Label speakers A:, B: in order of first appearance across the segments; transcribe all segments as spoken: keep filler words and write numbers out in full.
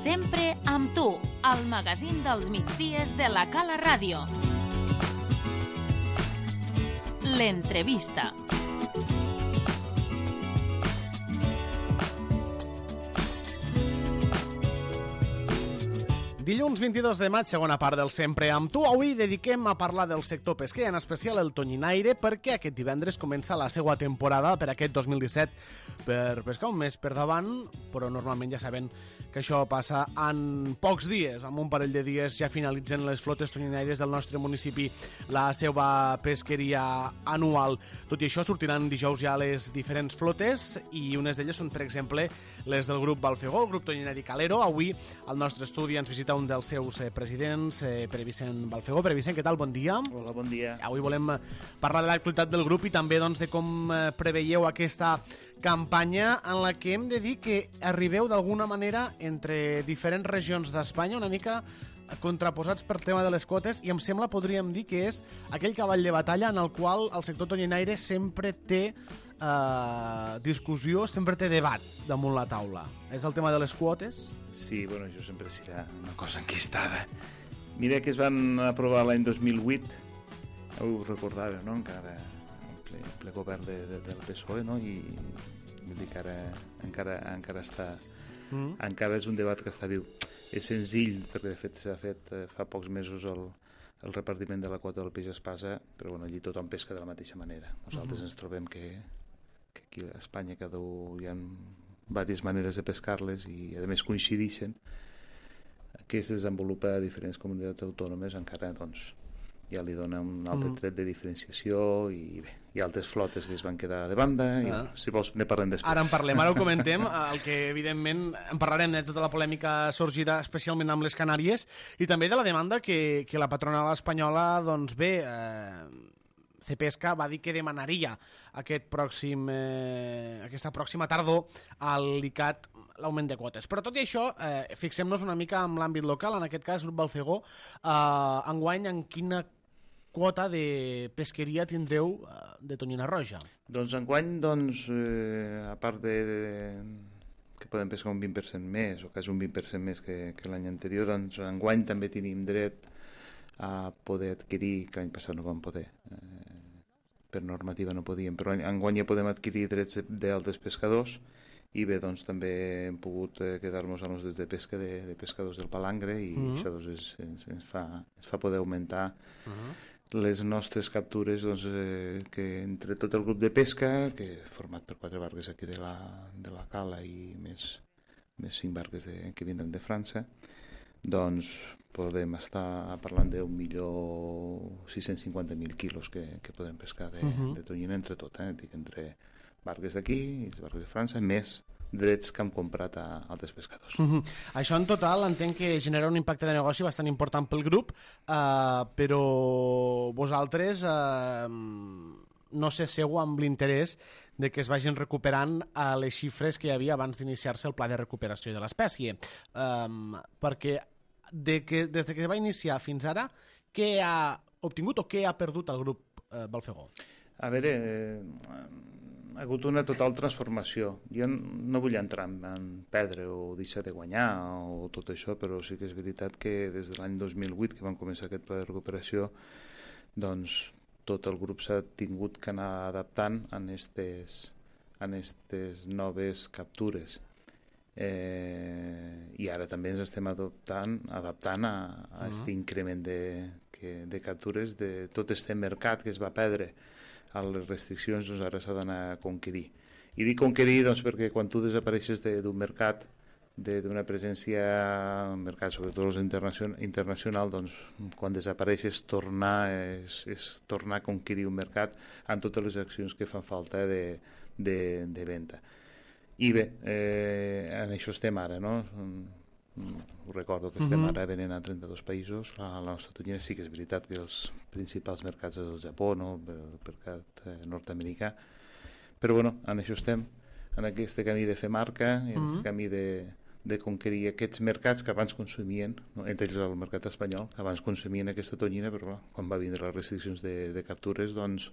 A: Sempre amb tu, el magazín dels migdies de la Cala Ràdio. L'entrevista.
B: Dilluns vint-i-dos de maig, segona part del Sempre amb tu. Avui dediquem a parlar del sector pesquer, en especial el tonyinaire, perquè aquest divendres comença la seva temporada per aquest dos mil disset per pescar un mes per davant, però normalment ja saben que això passa en pocs dies. En un parell de dies ja finalitzen les flotes tonyinaires del nostre municipi la seva pesqueria anual. Tot i això, sortiran dijous ja les diferents flotes i unes d'elles són, per exemple, les del grup Balfegó, el grup tonyinari Calero. Avui al nostre estudi ens visita un dels seus eh, presidents, eh, Pere Vicent Balfegó. Pere Vicent, què tal? Bon dia.
C: Hola, bon dia.
B: Avui volem parlar de l'actualitat del grup i també doncs, de com eh, preveieu aquesta campanya en la que hem de dir que arribeu d'alguna manera entre diferents regions d'Espanya, una mica contraposats per tema de les quotes, i em sembla, podríem dir, que és aquell cavall de batalla en el qual el sector tonyinaire sempre té eh, discussió, sempre té debat damunt la taula. És el tema de les quotes?
C: Sí, bueno, això sempre serà una cosa enquistada. Mira que es van aprovar l'any dos mil vuit, ho recordava, no?, encara en ple, en ple govern de, de, del P S O E, no?, i vull dir que ara encara, encara està... Mm. Encara és un debat que està viu. És senzill, perquè de fet s'ha fet eh, fa pocs mesos el, el repartiment de la quota del peix espasa, però bueno, allí tothom pesca de la mateixa manera. Nosaltres mm-hmm. ens trobem que, que aquí a Espanya cada un hi ha diverses maneres de pescar-les i a més coincideixen, que es desenvolupa a diferents comunitats autònomes, encara doncs ja li dona un altre mm. tret de diferenciació i bé, hi ha altres flotes que es van quedar de banda i ah. si vols ne parlem després.
B: Ara en parlem, ara ho comentem, el que evidentment en parlarem de tota la polèmica sorgida especialment amb les Canàries i també de la demanda que, que la patronal espanyola doncs bé, eh, Cepesca va dir que demanaria aquest pròxim, eh, aquesta pròxima tardor al I C A T l'augment de quotes. Però tot i això, eh, fixem-nos una mica en l'àmbit local, en aquest cas Grup Balfegó, eh, enguany en quina quota de pesqueria tindreu eh, de tonyina roja?
C: Doncs enguany, doncs, eh, a part de, de que podem pescar un vint per cent més, o quasi un vint per cent més que, que l'any anterior, doncs enguany també tenim dret a poder adquirir, que l'any passat no vam poder, eh, per normativa no podíem, però enguany ja podem adquirir drets d'altres pescadors i bé, doncs també hem pogut eh, quedar-nos amb els drets de pesca de, de pescadors del Palangre i uh-huh. això doncs, ens, ens, ens, fa, ens fa poder augmentar uh-huh. les nostres captures doncs, eh, que entre tot el grup de pesca, que format per quatre barques aquí de la, de la Cala i més, més cinc barques de, que vindran de França, doncs podem estar parlant d'un milió sis-cents cinquanta mil quilos que, que podem pescar de, uh-huh. de tonyina entre tot, eh? Dic, entre barques d'aquí i les barques de França, més drets que hem comprat a altres pescadors.
B: Uh-huh. Això en total entenc que genera un impacte de negoci bastant important pel grup, eh, però vosaltres eh, no cesseu amb l'interès de que es vagin recuperant eh, les xifres que hi havia abans d'iniciar-se el pla de recuperació de l'espècie. Eh, perquè de que, des de que va iniciar fins ara, què ha obtingut o què ha perdut el grup eh, Balfegó?
C: A veure, eh, ha hagut una total transformació. Jo no vull entrar en, en perdre o deixar de guanyar o tot això, però sí que és veritat que des de l'any dos mil vuit que vam començar aquest pla de recuperació, doncs tot el grup s'ha tingut que anar adaptant en estes, en estes noves captures. Eh, i ara també ens estem adoptant, adaptant a, a aquest uh-huh. increment de, que, de captures de tot aquest mercat que es va perdre a les restriccions, doncs ara s'ha d'anar a conquerir. I dic conquerir doncs, perquè quan tu desapareixes d'un mercat, d'una presència en mercat, sobretot internacional, internacional, doncs quan desapareixes tornar és, és tornar a conquerir un mercat amb totes les accions que fan falta de, de, de venda. I bé, eh, en això estem ara, no? Ho recordo que estem uh-huh. ara venent a trenta-dos països. A la nostra tonyina sí que és veritat que els principals mercats és el Japó, no? El mercat eh, nord-americà, però bueno, en això estem, en aquest camí de fer marca, en uh-huh. aquest camí de, de conquerir aquests mercats que abans consumien, no? Entre ells el mercat espanyol, que abans consumien aquesta tonyina, però bueno, quan va vindre les restriccions de, de captures, doncs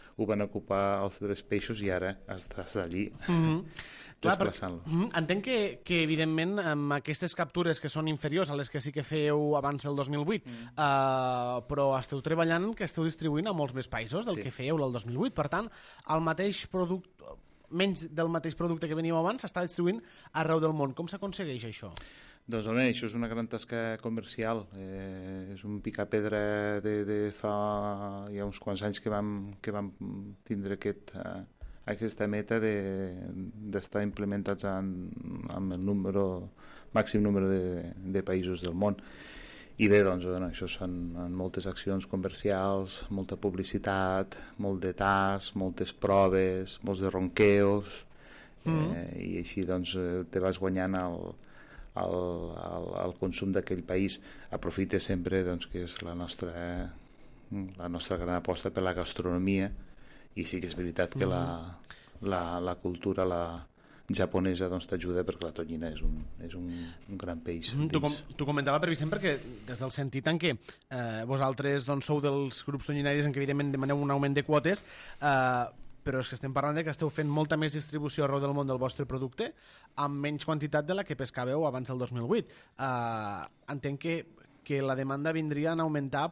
C: ho van ocupar altres peixos i ara estàs allí
B: Mm-hmm.
C: desplaçant-los.
B: Mm, entenc que, que, evidentment, amb aquestes captures que són inferiors a les que sí que fèieu abans del dos mil vuit, mm. uh, però esteu treballant que esteu distribuint a molts més països del
C: Sí.
B: que fèieu el dos mil vuit. Per tant, el mateix producte, menys del mateix producte que veníeu abans, s'està distribuint arreu del món. Com s'aconsegueix això?
C: Doncs home, això és una gran tasca comercial. Eh, és un picapedra de, de fa ja uns quants anys que vam, que vam tindre aquest... Eh, aquesta meta d'estar de, implementats en, en el número, màxim número de, de països del món. I bé, doncs, bueno, això són moltes accions comercials, molta publicitat, molt de tas, moltes proves, molts de ronqueos, mm. eh, i així doncs te vas guanyant el, el, el, el consum d'aquell país. Aprofita sempre doncs, que és la nostra, la nostra gran aposta per la gastronomia, i sí que és veritat que la, la, la cultura la japonesa doncs, t'ajuda perquè la tonyina és un, és un, un gran peix.
B: Mm, tu, com, tu comentava, per Vicent, perquè des del sentit en què eh, vosaltres doncs, sou dels grups tonyinaris en què evidentment demaneu un augment de quotes, eh, però és que estem parlant de que esteu fent molta més distribució arreu del món del vostre producte amb menys quantitat de la que pescàveu abans del dos mil vuit. Eh, entenc que, que la demanda vindria a augmentar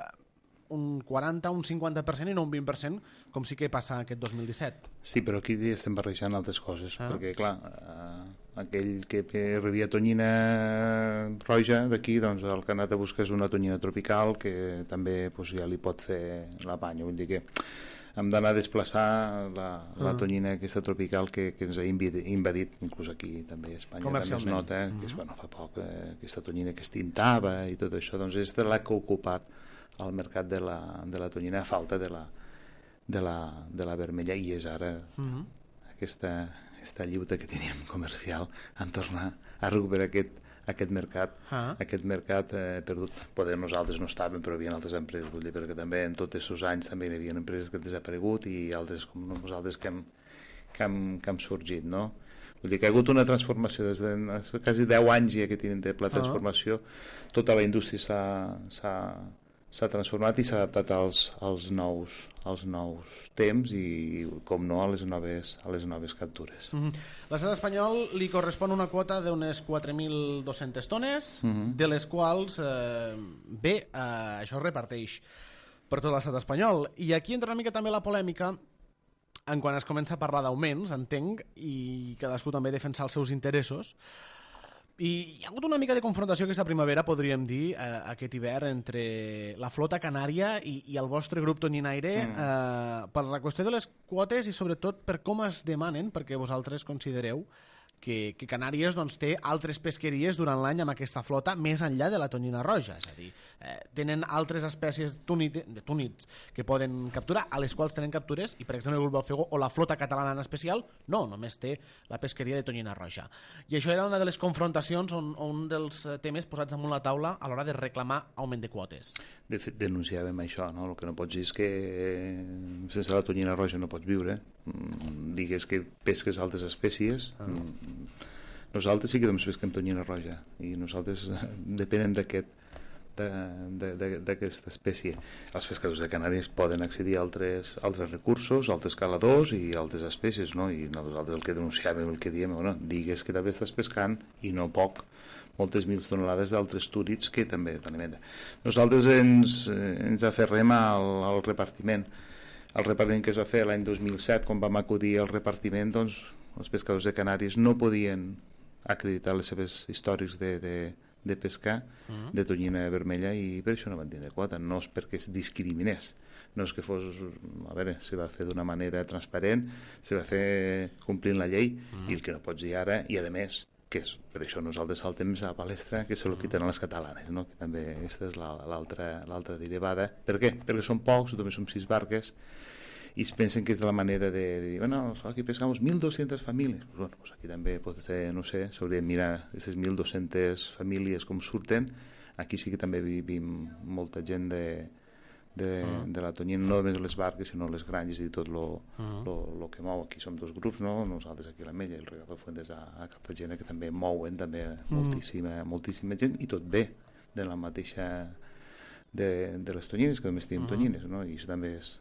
B: un quaranta, un cinquanta per cent i no un vint per cent, com sí que passa aquest dos mil disset.
C: Sí, però aquí estem barrejant altres coses,
B: ah.
C: perquè, clar, eh, aquell que, que rebia tonyina roja d'aquí, doncs el que ha anat a buscar és una tonyina tropical que també doncs, ja li pot fer la panya. Vull dir que hem d'anar a desplaçar la, la ah. tonyina aquesta tropical que, que ens ha invadit, inclús aquí també a Espanya també es nota, eh, que és, bueno, fa poc eh, aquesta tonyina que es tintava i tot això, doncs és la que ha ocupat al mercat de la, de la tonyina a falta de la, de la, de la vermella, i és ara uh-huh. aquesta, aquesta lluita que teníem comercial en tornar a recuperar aquest, aquest mercat, uh-huh. aquest mercat eh, perdut. Poder nosaltres no estàvem, però hi havia altres empreses, vull dir, perquè també en tots aquests anys també hi havia empreses que han desaparegut i altres com nosaltres que hem, que hem, que hem sorgit, no? Vull dir que ha hagut una transformació des de quasi deu anys ja que tenim de la transformació, uh-huh. tota la indústria s'ha s'ha s'ha transformat i s'ha adaptat als, als, nous, als nous temps i, com no, a les noves, a les noves captures.
B: Mm-hmm. L'estat espanyol li correspon una quota d'unes quatre mil dues-centes tones, mm-hmm. de les quals, eh, bé, eh, això es reparteix per tot l'estat espanyol. I aquí entra una mica també la polèmica en quan es comença a parlar d'augments, entenc, i cadascú també defensa els seus interessos. I hi ha hagut una mica de confrontació aquesta primavera, podríem dir, eh, aquest hivern, entre la flota canària i, i el vostre grup tonyinaire, mm. eh, per la qüestió de les quotes i sobretot per com es demanen, perquè vosaltres considereu que, que Canàries doncs, té altres pesqueries durant l'any amb aquesta flota més enllà de la tonyina roja, és a dir, eh, tenen altres espècies túnit, de túnits que poden capturar, a les quals tenen captures, i per exemple el grup Balfegó o la flota catalana en especial, no, només té la pesqueria de tonyina roja. I això era una de les confrontacions, on, un dels temes posats damunt la taula a l'hora de reclamar augment de quotes.
C: De fet, denunciàvem això, no? El que no pots dir és que sense la tonyina roja no pots viure. Digues que pesques altres espècies. Ah. Nosaltres sí que doncs pesquem tonyina roja i nosaltres depenem d'aquest d'aquesta espècie. Els pescadors de Canàries poden accedir a altres, altres recursos, altres caladors i altres espècies, no? I nosaltres el que denunciàvem, el que diem, bueno, digues que també estàs pescant i no poc, moltes mil tonelades d'altres túrids que també t'alimenten. Nosaltres ens, ens aferrem al, al repartiment. El repartiment que es va fer l'any dos mil set, quan vam acudir al repartiment, doncs els pescadors de Canàries no podien acreditar les seves històrics de, de, de pescar uh-huh. de tonyina vermella i per això no van tindre quota. No és perquè es discriminés, no és que fos, a veure, se va fer d'una manera transparent, se va fer complint la llei uh-huh. i el que no pots dir ara, i a més, que és, per això nosaltres saltem a la palestra, que se lo quiten a les catalanes, no? Que també aquesta és l'altra l'altra derivada. Per què? Perquè són pocs, només som sis barques, i es pensen que és de la manera de, de dir, bueno, aquí pescamos mil dues-centes famílies. Pues bueno, pues aquí també pot ser, no sé, s'hauria de mirar aquestes mil dues-centes famílies com surten. Aquí sí que també vivim molta gent de, de, uh-huh. de la tonyina, no només les barques, sinó les granges i tot lo, uh-huh. lo, lo que mou. Aquí som dos grups, no? Nosaltres aquí a la Mella, el Regador Fuentes a, a Cartagena, que també mouen també uh-huh. moltíssima, moltíssima gent, i tot bé de la mateixa de, de les tonyines, que només tenim uh-huh. tonyines, no? I això també és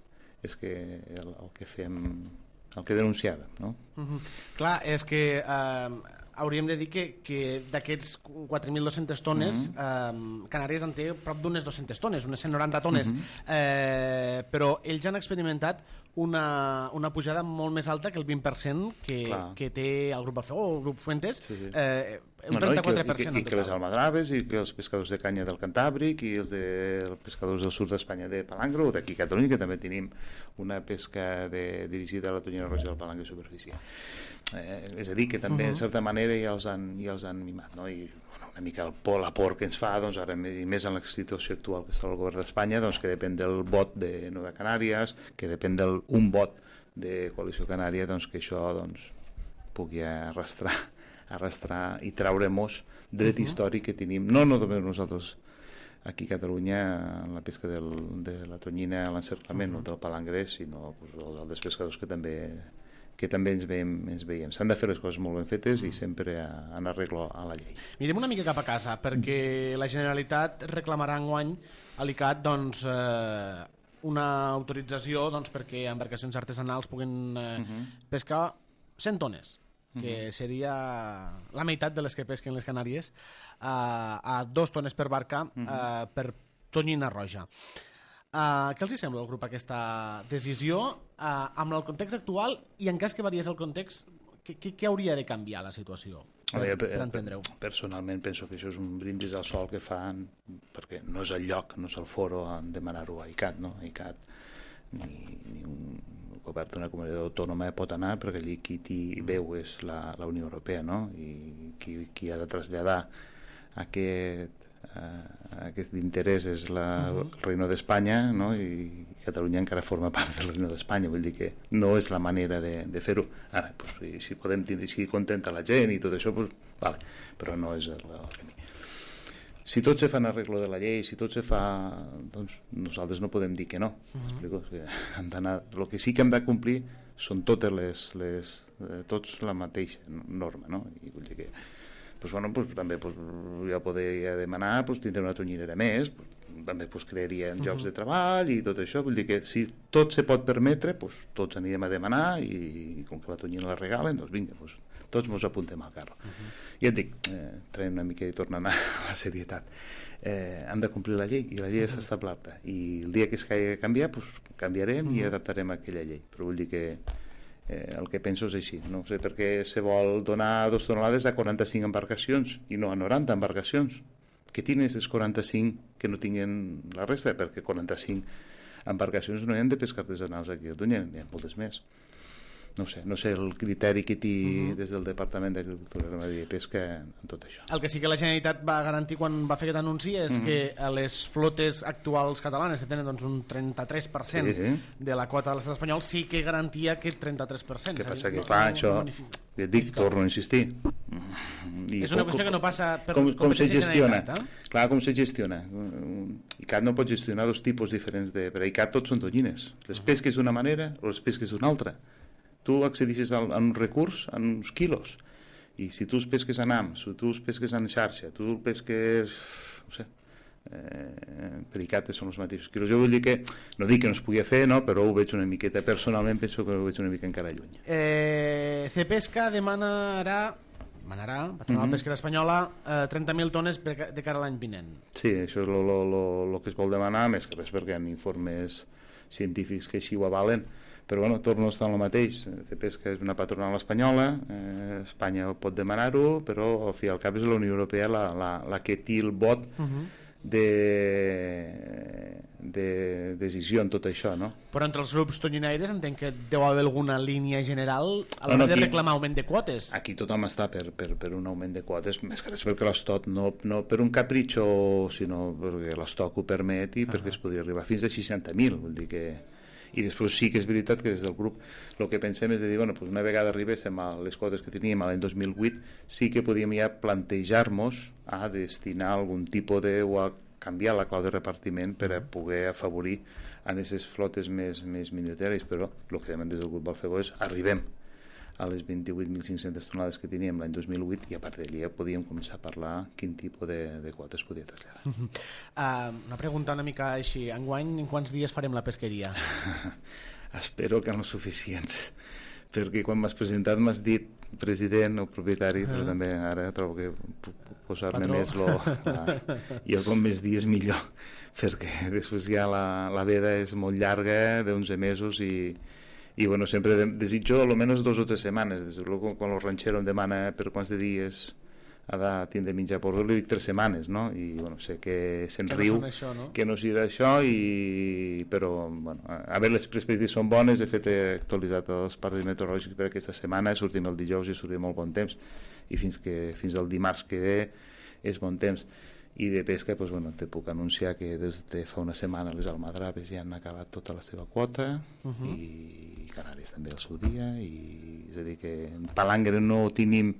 C: és que el, el que fem, el que denunciàvem, no?
B: Uh-huh. Clar, és que eh, hauríem de dir que, que d'aquests quatre mil dos-centes tones, uh-huh. eh, Canàries en té prop d'unes dues-centes tones, unes cent noranta tones, uh-huh. eh, però ells han experimentat una, una pujada molt més alta que el vint per cent que, que té el grup Alfegó o el grup Fuentes, sí, sí. Eh, un trenta-quatre per cent.
C: No, no, i, que, i, que, i que les almadraves, i que els pescadors de canya del Cantàbric, i els, de, els pescadors del sud d'Espanya de Palangre, o d'aquí a Catalunya, que també tenim una pesca de, dirigida a la tonyina roja del Palangre de superfície. Eh, és a dir, que també, uh-huh. en certa manera, ja els han, ja els han mimat, no? I bueno, una mica el por, la por que ens fa, doncs, ara, i més en la situació actual que està el govern d'Espanya, doncs, que depèn del vot de Nova Canàries, que depèn d'un vot de Coalició Canària, doncs, que això doncs, pugui arrastrar, arrastrar i treure-mos dret uh-huh. històric que tenim, no, no només nosaltres aquí a Catalunya, en la pesca del, de la tonyina, l'encerclament uh-huh. del palangre, sinó pues, els pescadors que també que també ens veiem. Ens veiem. S'han de fer les coses molt ben fetes i sempre en arreglo a la llei.
B: Mirem una mica cap a casa, perquè la Generalitat reclamarà enguany a l'I C A T doncs, eh, una autorització doncs, perquè embarcacions artesanals puguin eh, uh-huh. pescar cent tones, que uh-huh. seria la meitat de les que pesquen les Canàries, eh, a dos tones per barca uh-huh. eh, per tonyina roja. Uh, què els hi sembla al grup aquesta decisió uh, amb el context actual i en cas que variés el context, què, què hauria de canviar la situació per,
C: veure,
B: per entendre-ho?
C: Personalment penso que això és un brindis al sol que fan, perquè no és el lloc, no és el foro en demanar-ho a I C A T, no? A I C A T ni, ni un govern d'una comunitat autònoma pot anar, perquè allí qui t'hi veu és la, la Unió Europea, no? I qui, qui ha de traslladar aquest Uh, aquest interès és la, uh-huh. el Reino d'Espanya, no? I Catalunya encara forma part del Reino d'Espanya, vull dir que no és la manera de, de fer-ho. Ara, pues, si podem tindre, si contenta la gent i tot això, pues, vale, però no és el, el camí. Si tot se fa en arreglo de la llei, si tot se fa, doncs nosaltres no podem dir que no. Uh-huh. Explico? Que han d'anar, el que sí que hem de complir són totes les, les eh, tots la mateixa norma, no? I vull dir que pues bueno, pues, també pues, ja podria demanar pues, tindre una tonyinera més, pues, també pues, crearien uh-huh. llocs de treball i tot això, vull dir que si tot se pot permetre, pues, tots anirem a demanar i, i com que la tonyina la regalen, doncs vinga, pues, tots ens apuntem al carro. Uh-huh. I et dic, eh, traiem una mica i tornant a la serietat, eh, hem de complir la llei i la llei uh-huh. està establerta i el dia que es caigui a canviar, pues, canviarem uh-huh. i adaptarem aquella llei, però vull dir que Eh, el que penso és així, no sé per què se vol donar dos tonelades a quaranta-cinc embarcacions i no a noranta embarcacions. Què tenen aquestes quaranta-cinc que no tinguen la resta? Perquè quaranta-cinc embarcacions no hi ha de pescar artesanals aquí a Catalunya, n'hi ha moltes més. No sé, no sé el criteri que té uh-huh. des del Departament d'Agricultura, Ramaderia i Pesca en tot això.
B: El que sí que la Generalitat va garantir quan va fer aquest anunci és uh-huh. que les flotes actuals catalanes, que tenen doncs, un trenta-tres per cent sí. de la quota de l'estat espanyol, sí que garantia aquest trenta-tres per cent.
C: Què passa? Que clar, això, ja et dic, torno a insistir.
B: I és una qüestió que no passa per
C: com, com se gestiona.
B: Eh?
C: Clar, com se gestiona. I C A T no pot gestionar dos tipus diferents de... Per I C A T tots són tonyines. Les pesques d'una manera o les pesques d'una altra. Tu accedixes a un recurs en uns quilos i si tu els pesques en am, si tu els pesques en xarxa, tu pesques, no sé, eh, per I C A T són els mateixos quilos. Jo vull dir que, no dic que no es pugui fer, no, però ho veig una miqueta, personalment penso que ho veig una mica encara lluny.
B: Eh, Cepesca demanarà, demanarà, Patronal uh-huh. Pesquera Espanyola, eh, trenta mil tones de cara a l'any vinent.
C: Sí, això és el que es vol demanar, més que res perquè hi ha informes científics que així ho avalen. Però bueno, torno a estar en el mateix. Cepesca és una patronal espanyola, eh, Espanya pot demanar-ho, però al fi i al cap és la Unió Europea la, la, la que té el vot uh-huh. de, de decisió en tot això, no?
B: Però entre els grups tonyinaires entenc que deu haver alguna línia general a l'hora no, no, de reclamar augment de quotes.
C: Aquí tothom està per, per, per un augment de quotes, més que res perquè l'Estat, no, no per un capritxo, sinó perquè l'Estat ho permet i uh-huh. perquè es podria arribar fins a seixanta mil, vol dir que... I després sí que és veritat que des del grup el que pensem és de dir, bueno, pues una vegada arribéssim a les quotes que teníem l'any dos mil vuit, sí que podíem ja plantejar-nos a destinar algun tipus de... o a canviar la clau de repartiment per a poder afavorir a aquestes flotes més, més minoritàries, però el que demanem des del grup Alfegó és arribem a les vint-i-vuit mil cinc-centes tonelades que teníem l'any dos mil vuit i a part d'allà ja podíem començar a parlar quin tipus de, de quotes podia traslladar.
B: Uh, una pregunta una mica així. Enguany, en quants dies farem la pesqueria?
C: espero que no suficients, perquè quan m'has presentat m'has dit president o propietari, uh -huh. però també ara trobo que posar-me més lo, la, jo com més dies millor, perquè després ja la, la veda és molt llarga, d'onze mesos, i, i bueno, sempre de, desitjo almenys dos o tres setmanes. Des de quan el ranxero em demana per quants de dies ha de tindre menjar por, li dic tres setmanes, no? I bueno, sé que se'n riu,
B: no això, no?
C: que no serà això, i, però bueno, a veure, les perspectives són bones. De fet, he actualitzat els parcs meteorològics per aquesta setmana, sortim el dijous i sortim molt bon temps, i fins, que, fins al dimarts que ve és bon temps. I de pesca, doncs, bueno, te puc anunciar que des de fa una setmana les almadraves ja han acabat tota la seva quota, uh -huh. i Canàries també el seu dia, i és a dir que en palangre no tenim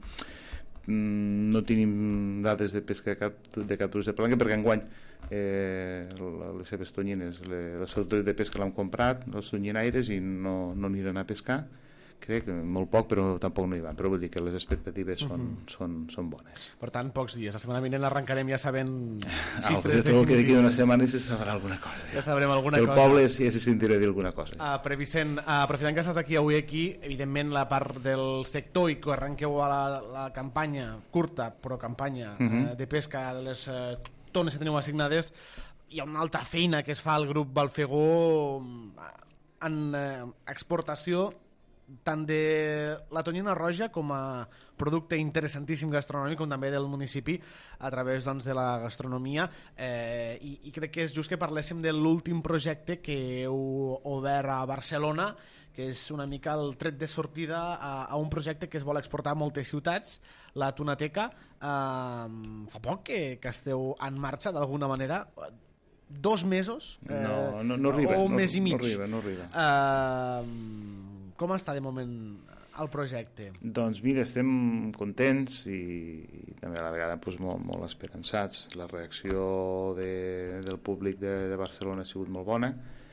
C: no tenim dades de pesca de, cap, de captures de palangre, perquè enguany eh, les seves tonyines, les autores de pesca l'han comprat, els tonyinaires, i no, no aniran a pescar, crec, molt poc, però tampoc no hi van, però vull dir que les expectatives són, uh -huh. són, són bones.
B: Per tant, pocs dies. La setmana vinent arrencarem ja sabent
C: xifres definitives. Que d'aquí d'una setmana se sabrà alguna cosa.
B: Ja, ja sabrem alguna
C: el
B: cosa.
C: El poble ja se sentirà dir alguna cosa.
B: Uh, però Vicent, uh, aprofitant que estàs aquí avui aquí, evidentment la part del sector i que arrenqueu a la, la campanya, curta, però campanya uh -huh. uh, de pesca de les uh, tones que teniu assignades, hi ha una altra feina que es fa al grup Balfegó en uh, exportació tant de la tonyina roja com a producte interessantíssim gastronòmic, com també del municipi a través, doncs, de la gastronomia, eh, i, i crec que és just que parléssim de l'últim projecte que heu obert a Barcelona, que és una mica el tret de sortida a, a un projecte que es vol exportar a moltes ciutats, la Tunateca. Eh, fa poc que, que esteu en marxa d'alguna manera, dos mesos eh,
C: no, no, no arriba,
B: o un
C: no,
B: mes i mig.
C: No arriba, no arriba.
B: Eh, com està de moment el projecte?
C: Doncs mira, estem contents i, i també a la vegada doncs, molt, molt esperançats. La reacció de, del públic de, de Barcelona ha sigut molt bona.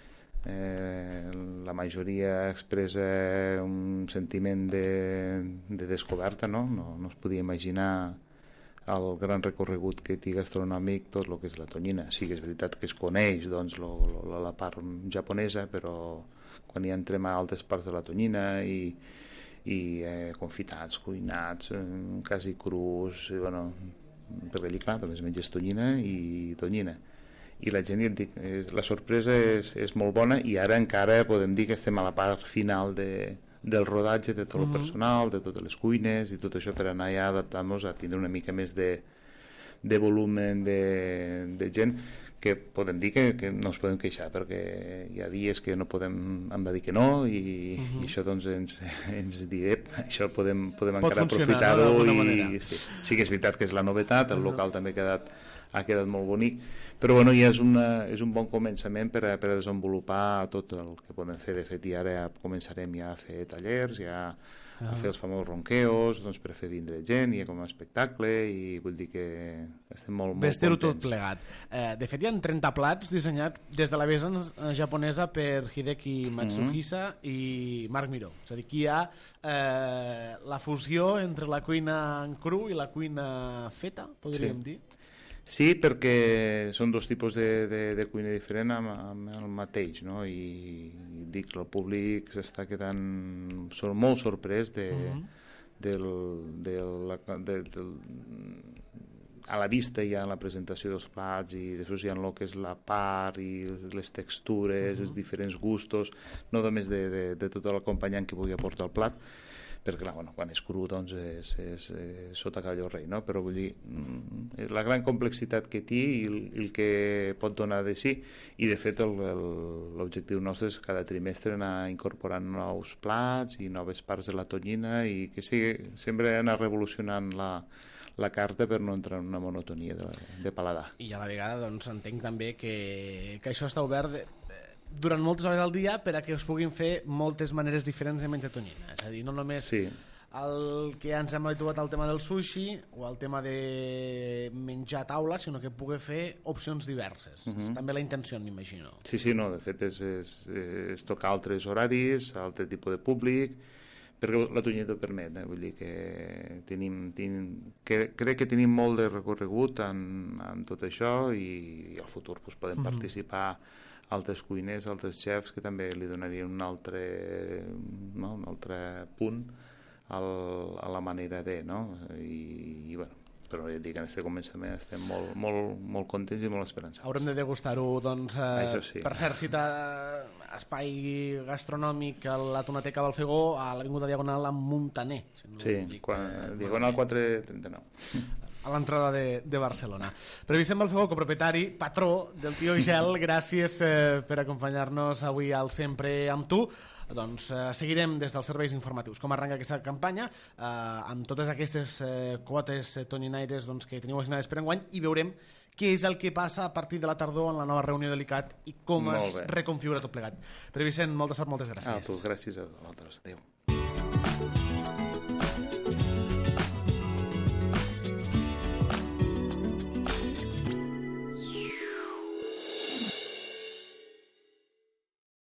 C: Eh, la majoria expressa un sentiment de, de descoberta, no? No, no es podia imaginar el gran recorregut que té gastronòmic tot el que és la tonyina. Sí que és veritat que es coneix, doncs, lo, lo, la part japonesa, però quan hi entrem a altres parts de la tonyina i, i eh, confitats, cuinats, eh, quasi crus, i, bueno, perquè allí, clar, també es menja tonyina i tonyina. I la gent, ja et dic, eh, la sorpresa és, és molt bona, i ara encara podem dir que estem a la part final de, del rodatge de tot el personal, de totes les cuines i tot això, per anar ja adaptant-nos a tindre una mica més de, de volumen de, de gent, que podem dir que, que no ens podem queixar, perquè hi ha dies que no podem, hem de dir que no, i, uh -huh. i això doncs ens, ens diré, això podem, podem encara aprofitar-ho,
B: no,
C: i sí, sí que és veritat que és la novetat, el local uh -huh. també ha quedat, ha quedat molt bonic, però bueno, ja és, una, és un bon començament per a, per a desenvolupar tot el que podem fer. De fet, i ara ja començarem ja a fer tallers, ja a fer els famosos ronqueos, doncs, per fer vindre gent i com a espectacle, i vull dir que estem molt, molt
B: Vestir-ho
C: contents.
B: tot plegat. Eh, de fet, hi ha trenta plats dissenyats des de la vessant japonesa per Hideki Matsuhisa mm-hmm. i Marc Miró. És a dir, aquí hi ha eh, la fusió entre la cuina en cru i la cuina feta, podríem
C: sí.
B: dir.
C: Sí, perquè són dos tipus de, de, de cuina diferent amb, amb el mateix, no? I, i dic, el públic s'està quedant sor, molt sorprès de, uh-huh. del, del, de, del, a la vista hi ha la presentació dels plats, i després hi ha el que és la part i les textures, uh-huh. els diferents gustos, no només de, de, de tot l'acompanyant que pugui aportar el plat, perquè clar, bueno, quan és cru doncs és, és, és sota calló rei, no? Però vull dir, la gran complexitat que té i el, el que pot donar de si, i de fet l'objectiu nostre és cada trimestre anar incorporant nous plats i noves parts de la tonyina, i que sigui sempre anar revolucionant la, la carta per no entrar en una monotonia de, de paladar.
B: I a la vegada doncs entenc també que, que això està obert de, durant moltes hores al dia per a que us puguin fer moltes maneres diferents de menjar tonyina. És a dir, no només
C: sí.
B: el que ja ens hem habituat al tema del sushi o al tema de menjar a taula, sinó que pugui fer opcions diverses. Uh-huh. És també la intenció, m'imagino.
C: Sí, sí, no, de fet és, és, és tocar altres horaris, altre tipus de públic, perquè la tonyina t'ho permet, eh? Vull dir que tenim, tenim que, crec que tenim molt de recorregut en, en tot això, i, i al futur doncs, podem uh-huh. participar altres cuiners, altres chefs que també li donarien un altre, no? un altre punt al, a la manera de, no? I, i bueno, però ja dic, en aquest començament estem molt, molt, molt contents i molt esperançats.
B: Haurem de degustar-ho, doncs, eh,
C: sí.
B: per cert, cita espai gastronòmic a la Tonateca del Fegó, a l'Avinguda Diagonal amb Montaner. Si no
C: sí,
B: dic,
C: quan,
B: eh,
C: Diagonal quatre trenta-nou.
B: A l'entrada de, de Barcelona. Però Vicent Balfegó, copropietari, patró del Tio Gel, gràcies eh, per acompanyar-nos avui al Sempre amb tu. Doncs eh, seguirem des dels serveis informatius com arranca aquesta campanya, eh, amb totes aquestes eh, quotes eh, tonyinaires doncs, que teniu assignades per enguany, i veurem què és el que passa a partir de la tardor en la nova reunió de l'I C A T i com
C: Molt
B: es
C: bé.
B: reconfigura tot plegat. Però Vicent, molta sort, moltes gràcies.
C: A tu, gràcies a vosaltres. Adéu.